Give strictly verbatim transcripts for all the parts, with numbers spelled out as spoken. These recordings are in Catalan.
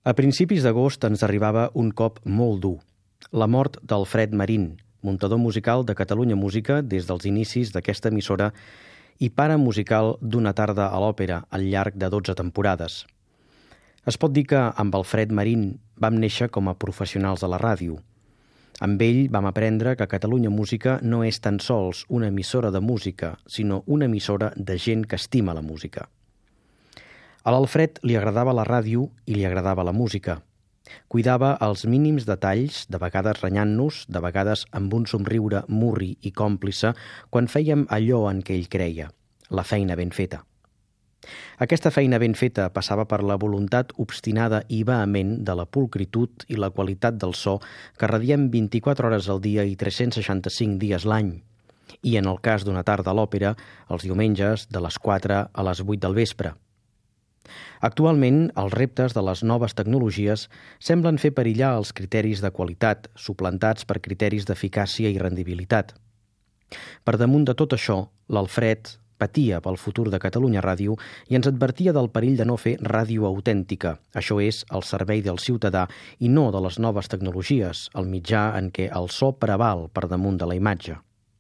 A principis d'agost ens arribava un cop molt dur, la mort d'Alfred Marín, muntador musical de Catalunya Música des dels inicis d'aquesta emissora i pare musical d'Una tarda a l'òpera al llarg de dotze temporades. Es pot dir que amb Alfred Marín vam néixer com a professionals de la ràdio. Amb ell vam aprendre que Catalunya Música no és tan sols una emissora de música, sinó una emissora de gent que estima la música. A l'Alfred li agradava la ràdio i li agradava la música. Cuidava els mínims detalls, de vegades renyant-nos, de vegades amb un somriure murri i còmplice, quan fèiem allò en què ell creia, la feina ben feta. Aquesta feina ben feta passava per la voluntat obstinada i vehement de la pulcritud i la qualitat del so que radiem vint-i-quatre hores al dia i tres-cents seixanta-cinc dies l'any, i en el cas d'Una tarda a l'òpera, els diumenges de les quatre a les vuit del vespre. Actualment, els reptes de les noves tecnologies semblen fer perillar els criteris de qualitat, suplantats per criteris d'eficàcia i rendibilitat. Per damunt de tot això, l'Alfred patia pel futur de Catalunya Ràdio i ens advertia del perill de no fer ràdio autèntica, això és, al servei del ciutadà i no de les noves tecnologies, el mitjà en què el so preval per damunt de la imatge.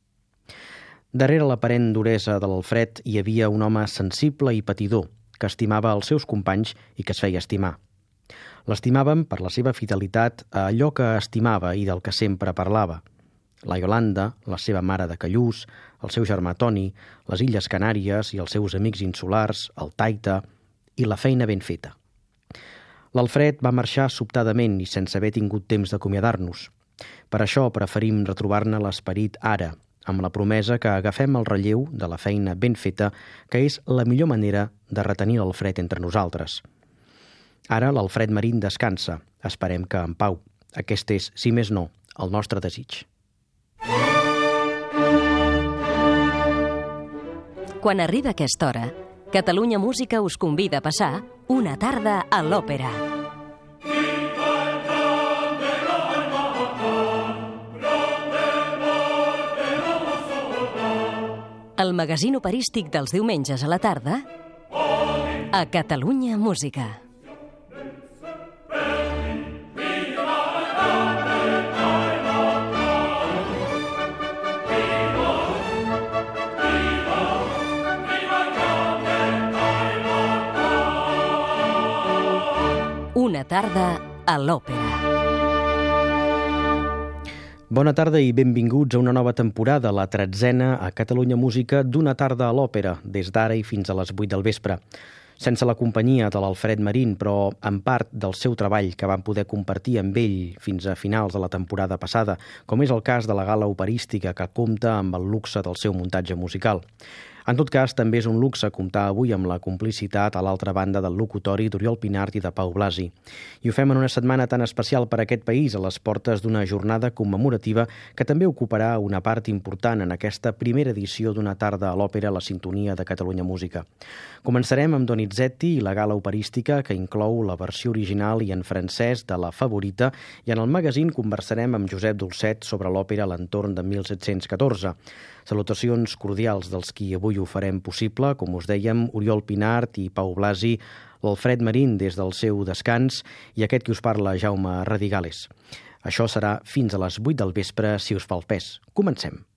Darrere l'aparent duresa de l'Alfred hi havia un home sensible i patidor, que estimava els seus companys i que es feia estimar. L'estimàvem per la seva fidelitat a allò que estimava i del que sempre parlava. La Iolanda, la seva mare de Callús, el seu germà Toni, les Illes Canàries i els seus amics insulars, el Taita i la feina ben feta. L'Alfred va marxar sobtadament i sense haver tingut temps d'acomiadar-nos. Per això preferim retrobar-ne l'esperit ara, amb la promesa que agafem el relleu de la feina ben feta, que és la millor manera de retenir l'Alfred entre nosaltres. Ara l'Alfred Marín descansa, esperem que en pau. Aquest és, si més no, el nostre desig. Quan arriba aquesta hora, Catalunya Música us convida a passar una tarda a l'òpera. El magazín operístic dels diumenges a la tarda a Catalunya Música. Una tarda a l'òpera. Bona tarda i benvinguts a una nova temporada, la tretzena a Catalunya Música d'Una tarda a l'òpera, des d'ara i fins a les vuit del vespre. Sense la companyia de l'Alfred Marín, però en part del seu treball que vam poder compartir amb ell fins a finals de la temporada passada, com és el cas de la gala operística que compta amb el luxe del seu muntatge musical. En tot cas, també és un luxe comptar avui amb la complicitat a l'altra banda del locutori d'Oriol Pinart i de Pau Blasi. I ho fem en una setmana tan especial per a aquest país, a les portes d'una jornada commemorativa que també ocuparà una part important en aquesta primera edició d'Una tarda a l'òpera a la sintonia de Catalunya Música. Començarem amb Donizetti i la gala operística, que inclou la versió original i en francès de La Favorita, i en el magazín conversarem amb Josep Dolcet sobre l'òpera a l'entorn de mil set-cents catorze. Salutacions cordials dels qui avui ho farem possible, com us dèiem, Oriol Pinart i Pau Blasi, l'Alfred Marín des del seu descans i aquest qui us parla, Jaume Radigales. Això serà fins a les vuit del vespre, si us fa el pes. Comencem.